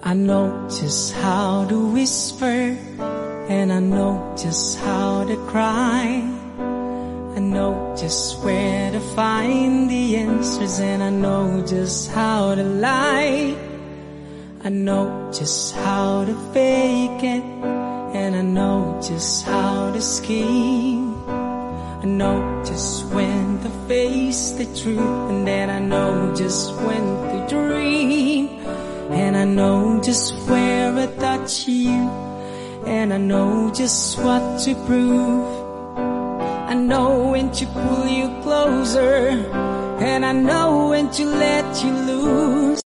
I know just how to whisper, and I know just how to cry. I know just where to find the answers, and I know just how to lie. I know just how to fake it, and I know just how to scheme. I know just when to face the truth, and then I know just when to dream. And I know just where I touch you, and I know just what to prove. I know when to pull you closer, and I know when to let you loose.